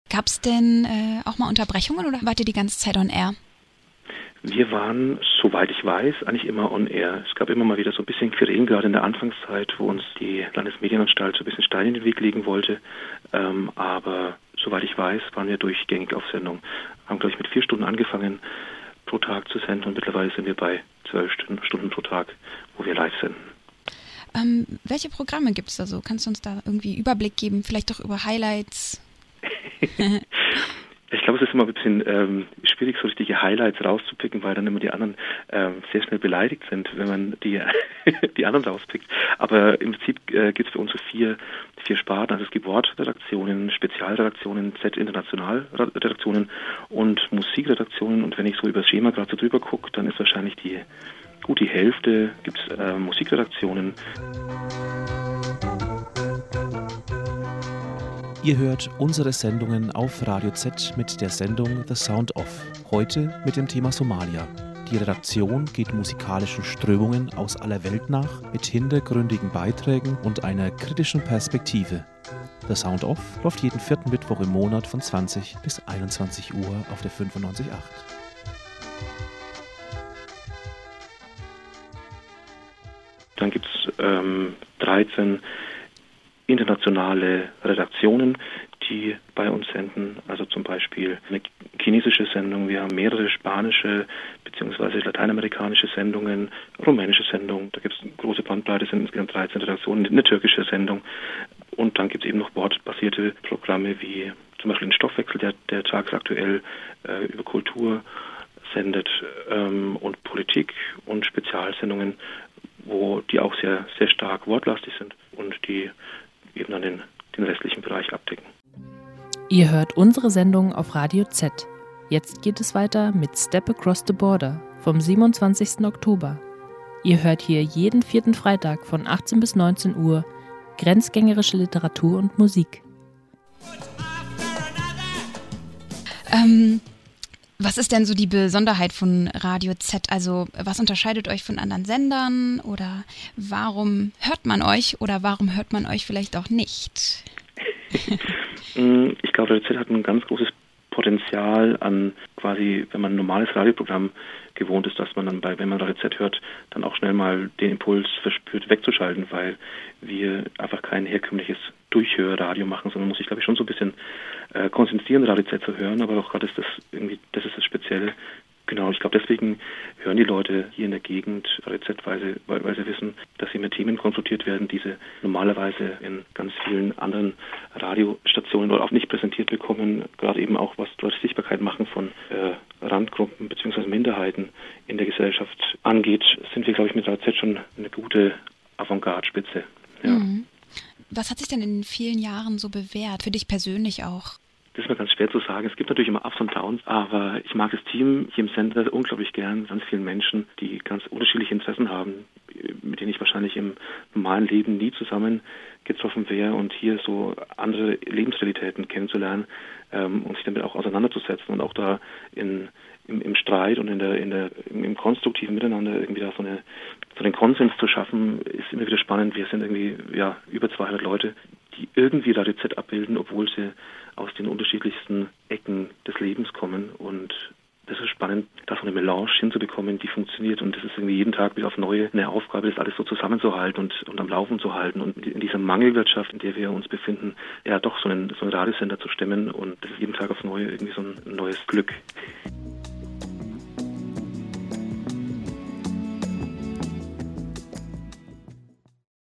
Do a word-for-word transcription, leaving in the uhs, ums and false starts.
Gab es denn äh, auch mal Unterbrechungen oder wart ihr die ganze Zeit on air? Wir waren, soweit ich weiß, eigentlich immer on air. Es gab immer mal wieder so ein bisschen Querelen, gerade in der Anfangszeit, wo uns die Landesmedienanstalt so ein bisschen Steine in den Weg legen wollte. Ähm, aber soweit ich weiß, waren wir durchgängig auf Sendung. Haben, glaube ich, mit vier Stunden angefangen, pro Tag zu senden und mittlerweile sind wir bei zwölf Stunden pro Tag, wo wir live senden. Ähm, welche Programme gibt es da so? Kannst du uns da irgendwie Überblick geben? Vielleicht doch über Highlights? Ich glaube, es ist immer ein bisschen ähm, schwierig, so richtige Highlights rauszupicken, weil dann immer die anderen ähm, sehr schnell beleidigt sind, wenn man die die anderen rauspickt. Aber im Prinzip äh, gibt es für uns so vier, vier Sparten. Also es gibt Wortredaktionen, Spezialredaktionen, Z-International-Redaktionen und Musikredaktionen. Und wenn ich so über das Schema gerade so drüber gucke, dann ist wahrscheinlich die gut die Hälfte gibt es äh, Musikredaktionen. Ihr hört unsere Sendungen auf Radio Z mit der Sendung The Sound Off. Heute mit dem Thema Somalia. Die Redaktion geht musikalischen Strömungen aus aller Welt nach mit hintergründigen Beiträgen und einer kritischen Perspektive. The Sound Off läuft jeden vierten Mittwoch im Monat von zwanzig bis einundzwanzig Uhr auf der fünfundneunzig Komma acht. Dann gibt es ähm, dreizehn internationale Redaktionen, die bei uns senden, also zum Beispiel eine chinesische Sendung, wir haben mehrere spanische bzw. lateinamerikanische Sendungen, rumänische Sendungen, da gibt es eine große Bandbreite, es sind insgesamt dreizehn Redaktionen, eine türkische Sendung und dann gibt es eben noch wortbasierte Programme wie zum Beispiel den Stoffwechsel, der, der tagesaktuell äh, über Kultur sendet ähm, und Politik und Spezialsendungen, wo die auch sehr, sehr stark wortlastig sind und die eben dann den, den restlichen Bereich abdecken. Ihr hört unsere Sendung auf Radio Z. Jetzt geht es weiter mit Step Across the Border vom siebenundzwanzigsten Oktober. Ihr hört hier jeden vierten Freitag von achtzehn bis neunzehn Uhr grenzgängerische Literatur und Musik. Ähm, was ist denn so die Besonderheit von Radio Z? Also was unterscheidet euch von anderen Sendern oder warum hört man euch oder warum hört man euch vielleicht auch nicht? Ich glaube, Radio Z hat ein ganz großes Potenzial an quasi, wenn man ein normales Radioprogramm gewohnt ist, dass man dann bei, wenn man Radio Z hört, dann auch schnell mal den Impuls verspürt, wegzuschalten, weil wir einfach kein herkömmliches Durchhörradio machen, sondern muss sich, glaube ich, schon so ein bisschen äh, konzentrieren, Radio Z zu hören, aber auch gerade ist das irgendwie, das ist das Spezielle. Genau, ich glaube, deswegen hören die Leute hier in der Gegend Radio Z, weil sie, weil, weil sie wissen, dass sie mit Themen konfrontiert werden, die sie normalerweise in ganz vielen anderen Radiostationen oder auch nicht präsentiert bekommen, gerade eben auch, was Leute Sichtbarkeit machen von äh, Randgruppen bzw. Minderheiten in der Gesellschaft angeht, sind wir, glaube ich, mit Radio Z schon eine gute Avantgarde-Spitze. Ja. Mhm. Was hat sich denn in den vielen Jahren so bewährt, für dich persönlich auch? Das ist mir ganz schwer zu sagen. Es gibt natürlich immer Ups und Downs, aber ich mag das Team hier im Sender unglaublich gern. Ganz vielen Menschen, die ganz unterschiedliche Interessen haben, mit denen ich wahrscheinlich im normalen Leben nie zusammen getroffen wäre und hier so andere Lebensrealitäten kennenzulernen ähm, und sich damit auch auseinanderzusetzen und auch da in, im, im Streit und in der, in der, im, im konstruktiven Miteinander irgendwie da so, eine, so einen Konsens zu schaffen, ist immer wieder spannend. Wir sind irgendwie ja über zweihundert Leute, die irgendwie Radio Z abbilden, obwohl sie aus den unterschiedlichsten Ecken des Lebens kommen und das ist spannend, da so eine Melange hinzubekommen, die funktioniert und das ist irgendwie jeden Tag wieder auf neue eine Aufgabe, das alles so zusammenzuhalten und, und am Laufen zu halten und in dieser Mangelwirtschaft, in der wir uns befinden, ja doch so einen, so einen Radiosender zu stemmen und das ist jeden Tag aufs Neue irgendwie so ein neues Glück.